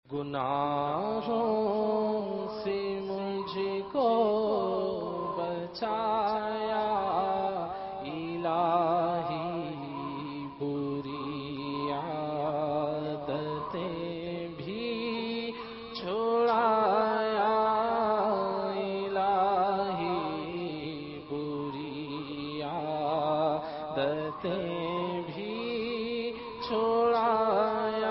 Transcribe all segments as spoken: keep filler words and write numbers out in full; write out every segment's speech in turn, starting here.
گناہوں سے مجھ کو بچایا الہی، بری عادتیں بھی چھڑایا الہی، بری عادتیں بھی چھڑایا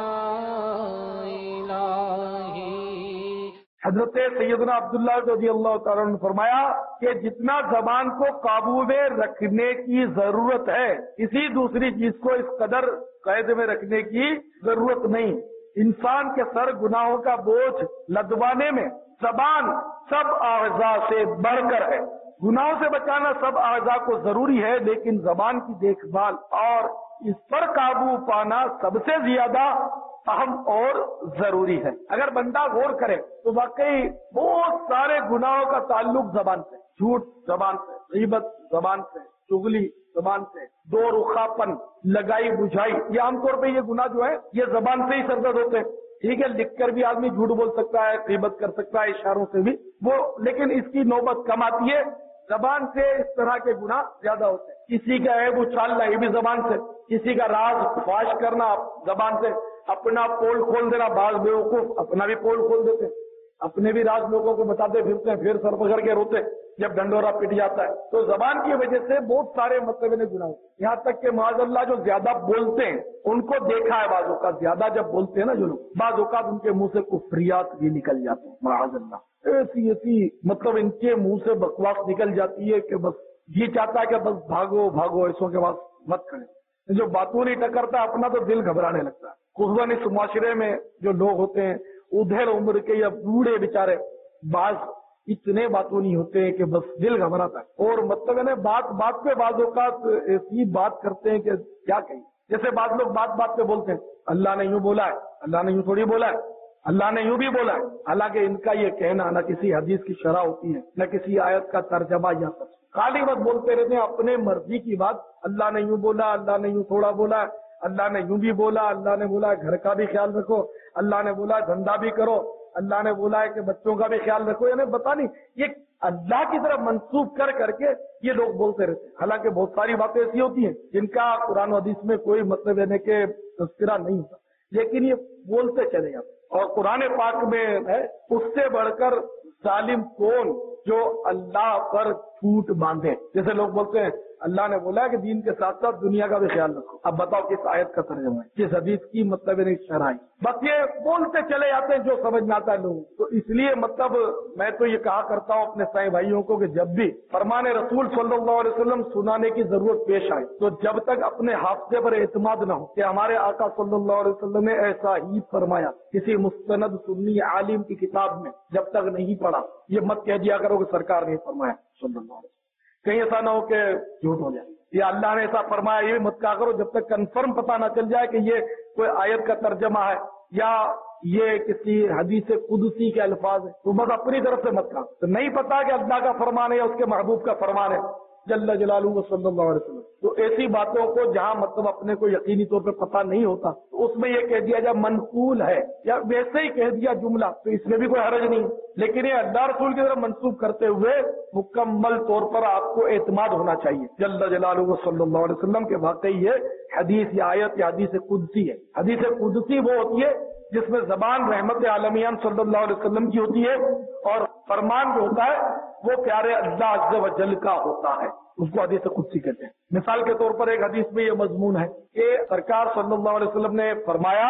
حضرت سیدنا عبداللہ رضی اللہ تعالیٰ عنہ نے فرمایا کہ جتنا زبان کو قابو میں رکھنے کی ضرورت ہے کسی دوسری چیز کو اس قدر قید میں رکھنے کی ضرورت نہیں۔ انسان کے سر گناہوں کا بوجھ لدوانے میں زبان سب اعضاء سے بڑھ کر ہے۔ گناہوں سے بچانا سب اعضاء کو ضروری ہے، لیکن زبان کی دیکھ بھال اور اس پر قابو پانا سب سے زیادہ اہم اور ضروری ہے۔ اگر بندہ غور کرے تو واقعی بہت سارے گناہوں کا تعلق زبان سے، جھوٹ زبان سے، غیبت زبان سے، چغلی زبان سے، دو رخا پن، لگائی بجھائی، یہ عام طور پہ یہ گناہ جو ہے یہ زبان سے ہی سرزد ہوتے ہیں۔ ٹھیک ہے، لکھ کر بھی آدمی جھوٹ بول سکتا ہے، غیبت کر سکتا ہے اشاروں سے بھی وہ، لیکن اس کی نوبت کم آتی ہے۔ زبان سے اس طرح کے گناہ زیادہ ہوتے ہیں۔ کسی کا عیب اچھالنا یہ بھی زبان سے، کسی کا راز فاش کرنا زبان سے، اپنا پول کھول دینا، بعض بیوقوف اپنا بھی پول کھول دیتے، اپنے بھی راز لوگوں کو بتاتے پھرتے ہیں، پھر سر پکڑ کے روتے جب ڈنڈورا پٹ جاتا ہے۔ تو زبان کی وجہ سے بہت سارے مطلب گناہ ہوتے ہیں، یہاں تک کہ معاذ اللہ جو زیادہ بولتے ہیں ان کو دیکھا ہے بعض اوقات، زیادہ جب بولتے ہیں نا جو لوگ، بعض اوقات ان کے منہ سے کفریات بھی نکل جاتے ہیں، معاذ اللہ ایسی ایسی مطلب ان کے منہ سے بکواس نکل جاتی ہے کہ بس یہ چاہتا ہے کہ بس بھاگو بھاگو، ایسوں کے پاس مت کھڑے۔ جو باتوں نہیں ٹکرتا اپنا تو دل گھبرانے لگتا ہے۔ خصوصاً اس معاشرے میں جو لوگ ہوتے ہیں ادھر عمر کے یا بوڑھے بیچارے، بعض اتنے باتوں نہیں ہوتے ہیں کہ بس دل گھبراتا ہے، اور مطلب ہے بات بات پہ بعض اوقات ایسی بات کرتے ہیں کہ کیا کہیں۔ جیسے بعض لوگ بات بات پہ بولتے ہیں اللہ نے یوں بولا ہے، اللہ نے یوں تھوڑی بولا ہے، اللہ نے یوں بھی بولا ہے، حالانکہ ان کا یہ کہنا نہ کسی حدیث کی شرح ہوتی ہے نہ کسی آیت کا ترجمہ یا سچ، خالی بس بولتے رہتے ہیں اپنے مرضی کی بات۔ اللہ نے یوں بولا، اللہ نے یوں تھوڑا بولا ہے، اللہ نے یوں بھی بولا، اللہ نے بولا گھر کا بھی خیال رکھو، اللہ نے بولا دھندا بھی کرو، اللہ نے بولا ہے کہ بچوں کا بھی خیال رکھو، یعنی پتا نہیں یہ اللہ کی طرف منسوب کر کر کے یہ لوگ بولتے رہتے ہیں۔ حالانکہ بہت ساری باتیں ایسی ہوتی ہیں جن کا قرآن و حدیث میں کوئی مطلب یعنی کہ تذکرہ نہیں ہوتا، لیکن یہ بولتے چلے جاتے۔ اور قرآن پاک میں ہے اس سے بڑھ کر ظالم کون جو اللہ پر جھوٹ باندھے۔ جیسے لوگ بولتے ہیں اللہ نے بولا کہ دین کے ساتھ ساتھ دنیا کا بھی خیال رکھو، اب بتاؤ کس آیت کا ترجمہ ہے، کس حدیث کی مطلب نہیں شرح، بس یہ بولتے چلے جاتے ہیں جو سمجھ میں آتا ہے لوگوں۔ تو اس لیے مطلب میں تو یہ کہا کرتا ہوں اپنے سائیں بھائیوں کو کہ جب بھی فرمان رسول صلی اللہ علیہ وسلم سنانے کی ضرورت پیش آئے تو جب تک اپنے حافظے پر اعتماد نہ ہو کہ ہمارے آقا صلی اللہ علیہ وسلم نے ایسا ہی فرمایا کسی مستند سنی عالم کی کتاب میں، جب تک نہیں پڑھا یہ مت کہہ دیا کرو کہ سرکار نے فرمایا صلی اللہ علیہ وسلم، کہیں ایسا نہ ہو کہ جھوٹ ہو جائے، یا اللہ نے ایسا فرمایا یہ مت کہا کرو جب تک کنفرم پتہ نہ چل جائے کہ یہ کوئی آیت کا ترجمہ ہے یا یہ کسی حدیث قدسی کے الفاظ ہیں، تو بس اپنی طرف سے مت کہا۔ تو نہیں پتا کہ اللہ کا فرمان ہے یا اس کے محبوب کا فرمان ہے جل جلالہ صلی اللہ علیہ وسلم، تو ایسی باتوں کو جہاں مطلب اپنے کو یقینی طور پہ پتہ نہیں ہوتا تو اس میں یہ کہہ دیا جائے منقول ہے یا ویسے ہی کہہ دیا جملہ، تو اس میں بھی کوئی حرج نہیں، لیکن یہ اللہ رسول کی طرف منسوخ کرتے ہوئے مکمل طور پر آپ کو اعتماد ہونا چاہیے جل جلالہ صلی اللہ علیہ وسلم کے واقعی یہ حدیث یا آیت یا حدیث قدسی ہے۔ حدیث قدسی وہ ہوتی ہے جس میں زبان رحمت عالمیان صلی اللہ علیہ وسلم کی ہوتی ہے اور فرمان جو ہوتا ہے وہ پیارے اللہ عز و جل کا ہوتا ہے، اس کو حدیث قدسی کہتے ہیں۔ مثال کے طور پر ایک حدیث میں یہ مضمون ہے کہ سرکار صلی اللہ علیہ وسلم نے فرمایا،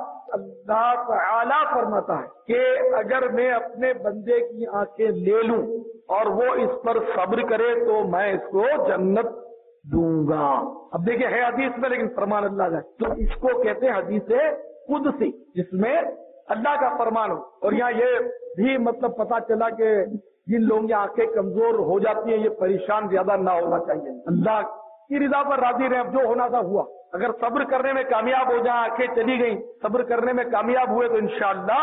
اللہ تعالی فرماتا ہے کہ اگر میں اپنے بندے کی آنکھیں لے لوں اور وہ اس پر صبر کرے تو میں اس کو جنت دوں گا۔ اب دیکھیں ہے حدیث میں لیکن فرمان اللہ کا، تو اس کو کہتے ہیں حدیث قدسی جس میں اللہ کا فرمان ہو۔ اور یہاں یہ بھی مطلب پتا چلا کہ جن لوگوں کی آنکھیں کمزور ہو جاتی ہیں یہ پریشان زیادہ نہ ہونا چاہیے، اللہ کی رضا پر راضی رہے، اب جو ہونا تھا ہوا، اگر صبر کرنے میں کامیاب ہو جائیں، آنکھیں چلی گئیں، صبر کرنے میں کامیاب ہوئے تو انشاءاللہ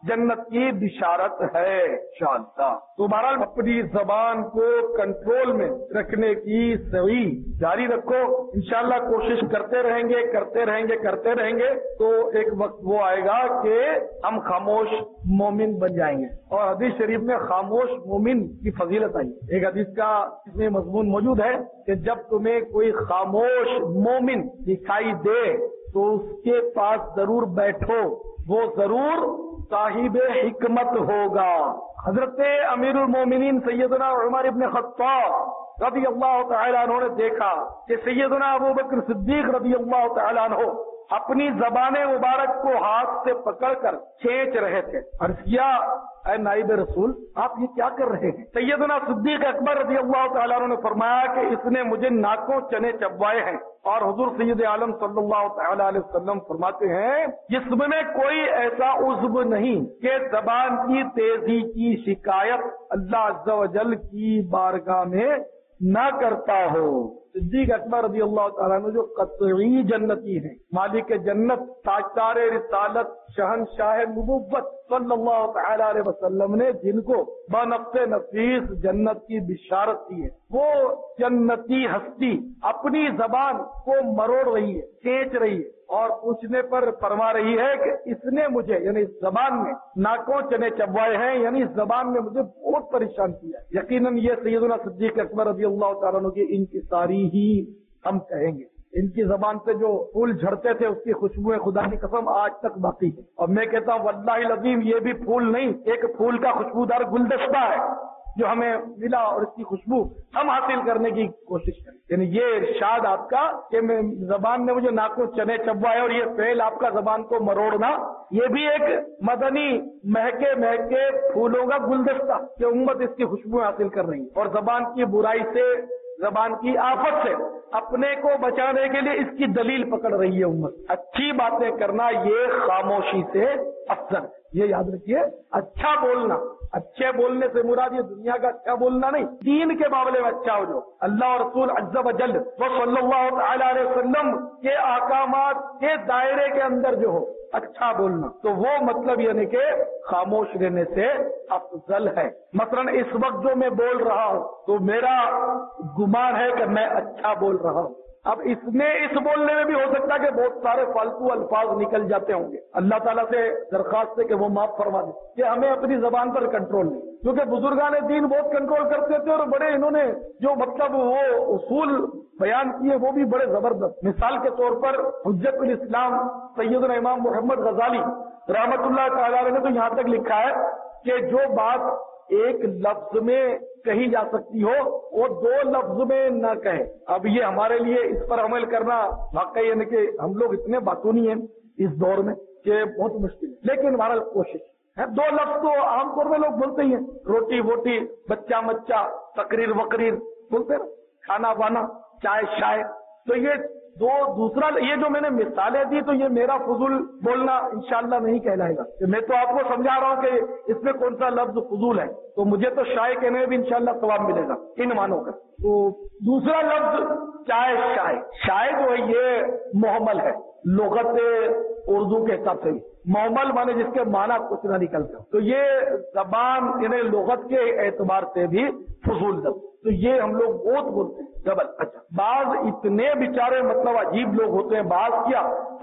जन्नत की बिशारत है इंशाअल्लाह। तो बहरहाल अपनी जबान को कंट्रोल में रखने की सही जारी रखो, इंशाअल्लाह कोशिश करते रहेंगे करते रहेंगे करते रहेंगे तो एक वक्त वो आएगा कि हम खामोश मोमिन बन जाएंगे। और हदीस शरीफ में खामोश मोमिन की फजीलत आई। एक हदीस का इसमें मजमून मौजूद है कि जब तुम्हें कोई खामोश मोमिन दिखाई दे तो उसके पास जरूर बैठो, वो जरूर साहिब हिकमत होगा। हजरत अमीरुल मोमिनीन सैयदना उमर इब्न खत्ताब रज़ी अल्लाह तआला अन्हु ने देखा कि सैयदना अबू बकर सिद्दीक रज़ी अल्लाह तआला अन्हु अपनी ज़बान मुबारक को हाथ से पकड़कर खींच रहे थे। अर्ज़ किया, ऐ नाइब रसूल, आप ये क्या कर रहे हैं? सैयदना सिद्दीक अकबर रज़ी अल्लाह तआला अन्हु ने फरमाया कि इसने मुझे नाकों चने चबवाए हैं। और हुजूर सैयद आलम सल्लल्लाहु तआला अलैहि वसल्लम फरमाते हैं, जिस्म में कोई ऐसा उज़्व नहीं कि ज़बान की तेजी की शिकायत अल्लाह अज़्ज़ा व जल की बारगाह में न करता हो। सिद्दीक अकबर रज़ी अल्लाह तआला अन्हु जो कतई जन्नती हैं, मालिक जन्नत, ताजदार रिसालत, शहनशाह नबुव्वत सल्लल्लाहु तआला अलैहि वसल्लम ने जिनको बनफ्से नफीस जन्नत की बिशारत दी है, वो जन्नती हस्ती अपनी जबान को मरोड़ रही है, खींच रही है और पूछने पर फरमा रही है कि इसने मुझे यानी इस जबान में नाकों चने चबवाए हैं, यानी इस जबान ने मुझे बहुत परेशान किया है। यकीनन ये सैयदना सिद्दीक अकबर रज़ी अल्लाह तआला अन्हु की इनकी सारी ही हम कहेंगे। इनकी जबान से जो फूल झड़ते थे उसकी खुशबुएं खुदा की कसम आज तक बाकी है। और मैं कहता हूँ वल्लाहि लज़ीम ये भी फूल नहीं, एक फूल का खुशबूदार गुलदस्ता है जो हमें मिला और इसकी खुशबू हम हासिल करने की कोशिश करें। यानी ये इरशाद आपका कि मैं जबान ने मुझे नाकों चने चबवाए और ये फेल आपका जबान को मरोड़ना, ये भी एक मदनी महके महके फूलों का गुलदस्ता कि उम्मत इसकी खुशबू हासिल कर रही है। और जबान की बुराई से, जबान की आफत से अपने को बचाने के लिए इसकी दलील पकड़ रही है उम्मत। अच्छी बातें करना ये खामोशी से अफजल, ये याद रखिए। अच्छा बोलना, अच्छे बोलने से मुराद ये दुनिया का अच्छा बोलना नहीं, दीन के मामले में अच्छा हो जो अल्लाह और रसूल अज़्ज़ा व जल व सल्लल्लाहु तआला अलैहि वसल्लम के अहकामात के दायरे के अंदर जो हो अच्छा बोलना, तो वो मतलब यानी कि खामोश रहने से अफजल है। मसलन इस वक्त जो मैं बोल रहा हूँ तो मेरा गुमान है कि मैं अच्छा बोल रहा हूँ। अब इसमें इस बोलने में भी हो सकता है कि बहुत सारे फालतू अल्फाज निकल जाते होंगे। अल्लाह ताला से दरखास्त है कि वो माफ फरमा दे कि हमें अपनी जबान पर कंट्रोल नहीं, क्योंकि बुजुर्गान दीन बहुत कंट्रोल करते थे और बड़े इन्होंने जो मतलब वो उसूल बयान किए वो भी बड़े जबरदस्त। मिसाल के तौर पर हुज्जतुल इस्लाम सैयदना इमाम मोहम्मद गजाली रहमतुल्लाह तआला अलैह ने तो यहाँ तक लिखा है कि जो बात एक लफ्ज में कही जा सकती हो वो दो लफ्ज में न कहे। अब ये हमारे लिए इस पर अमल करना वाकई यानी कि हम लोग इतने बातूनी हैं इस दौर में कि बहुत मुश्किल है, लेकिन हमारा कोशिश है। दो लफ्ज तो आमतौर में लोग बोलते ही हैं, रोटी वोटी, बच्चा मच्चा, तकरीर वकरीर बोलते हैं, खाना वाना, चाय शाय। तो ये दो दूसरा ये जो मैंने मिसालें दी तो ये मेरा फजूल बोलना इंशाअल्लाह नहीं कहलाएगा। मैं तो आपको समझा रहा हूँ कि इसमें कौन सा लफ्ज फजूल है, तो मुझे तो शाय कहने में भी इंशाअल्लाह सवाब मिलेगा इन मानों का। तो दूसरा लफ्ज चाय शाय, शाय जो है ये मोहमल है लुगत उर्दू के हिसाब से भी, मोहमल माने जिसके माना कुछ ना निकलते हो, तो ये जबान यानी लुगत के एतबार से भी फजूल लफ्ज, तो ये हम लोग बहुत बोलते हैं डबल। अच्छा, बाज इतने बेचारे मतलब अजीब लोग होते हैं, बाज क्या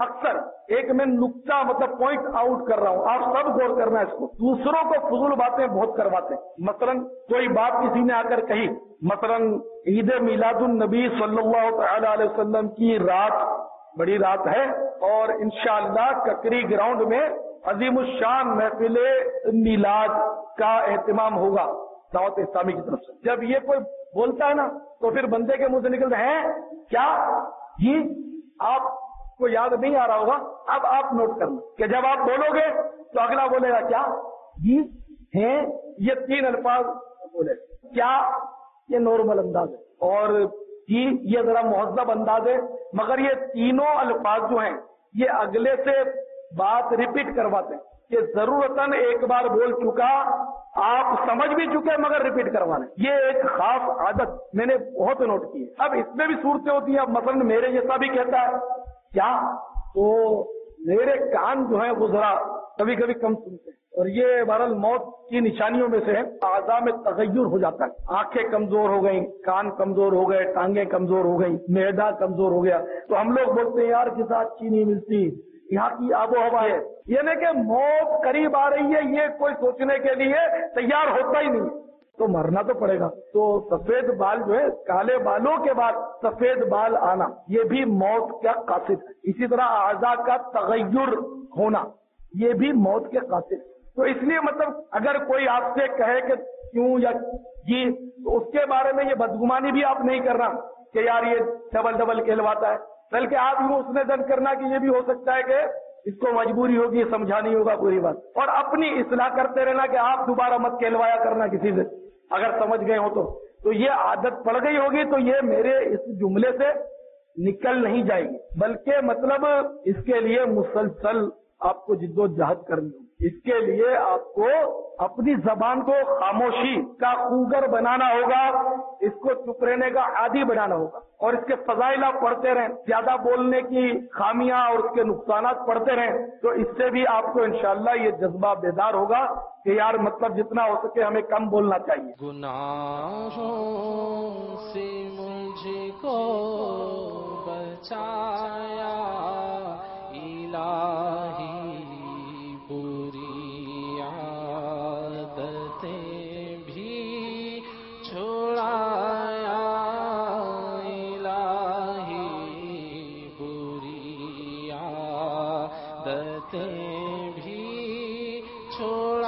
अक्सर एक मैं नुक्ता मतलब पॉइंट आउट कर रहा हूँ, आप सब गौर करना है इसको। दूसरों को फजूल बातें बहुत करवाते हैं। मसलन कोई बात किसी ने आकर कही, मसलन ईद मिलादुन नबी सल्लल्लाहु तआला अलैहि वसल्लम की रात बड़ी रात है और इंशाअल्लाह ककरी ग्राउंड में अजीमुशान महफिल मिलाद का एहतमाम होगा दावत इस्लामी की तरफ से। जब ये कोई बोलता है ना तो फिर बंदे के मुंह से निकलते हैं क्या जी, आपको याद नहीं आ रहा होगा, अब आप नोट करना कि जब आप बोलोगे तो अगला बोलेगा क्या जी हैं, ये तीन अल्फाज बोले। क्या ये नॉर्मल अंदाज है और जी ये जरा मुहज्जब अंदाज है, मगर ये तीनों अल्फाज जो हैं ये अगले से बात रिपीट करवाते हैं कि जरूरतन एक बार बोल चुका आप समझ भी चुके मगर रिपीट करवाने। ये एक खास आदत मैंने बहुत नोट की है। अब इसमें भी सूरतें होती है, अब मसलन मेरे जैसा भी कहता है क्या, तो میرے کان جو ہیں وہ ذرا کبھی کبھی کم سنتے ہیں، اور یہ بہرحال موت کی نشانیوں میں سے ہے، اعضاء میں تغیر ہو جاتا ہے، آنکھیں کمزور ہو گئیں، کان کمزور ہو گئے، ٹانگیں کمزور ہو گئیں، معدہ کمزور ہو گیا، تو ہم لوگ بولتے ہیں یار کسی اچھی نہیں ملتی، یہاں کی آب و ہوا ہے، یہ نہیں کہ موت قریب آ رہی ہے یہ کوئی سوچنے کے لیے تیار ہوتا ہی نہیں، تو مرنا تو پڑے گا۔ تو سفید بال جو ہے، کالے بالوں کے بعد سفید بال آنا، یہ بھی موت کا قاصد ہے۔ اسی طرح اعضاء کا تغیر ہونا، یہ بھی موت کے قاصد ہے۔ تو اس لیے مطلب اگر کوئی آپ سے کہے کہ کیوں یا جی، تو اس کے بارے میں یہ بدگمانی بھی آپ نہیں کرنا کہ یار یہ ڈبل ڈبل کہلواتا ہے، بلکہ آپ یوں اس میں دن کرنا کہ یہ بھی ہو سکتا ہے کہ اس کو مجبوری ہوگی، سمجھا نہیں ہوگا پوری بات، اور اپنی اصلاح کرتے رہنا کہ آپ دوبارہ مت کہلوایا کرنا کسی سے اگر سمجھ گئے ہو تو تو یہ عادت پڑ گئی ہوگی، تو یہ میرے اس جملے سے نکل نہیں جائے گی، بلکہ مطلب اس کے لیے مسلسل آپ کو جد و جہد کرنی ہوگی۔ اس کے لیے آپ کو اپنی زبان کو خاموشی کا خوگر بنانا ہوگا، اس کو چپ رہنے کا عادی بنانا ہوگا، اور اس کے فضائل آپ پڑھتے رہیں، زیادہ بولنے کی خامیاں اور اس کے نقصانات پڑھتے رہیں، تو اس سے بھی آپ کو انشاءاللہ یہ جذبہ بیدار ہوگا کہ یار مطلب جتنا ہو سکے ہمیں کم بولنا چاہیے۔ گناہوں سے مجھ کو بچایا الہی، بری عادتیں بھی چھڑایا الہی، بری عادتیں بھی چھڑایا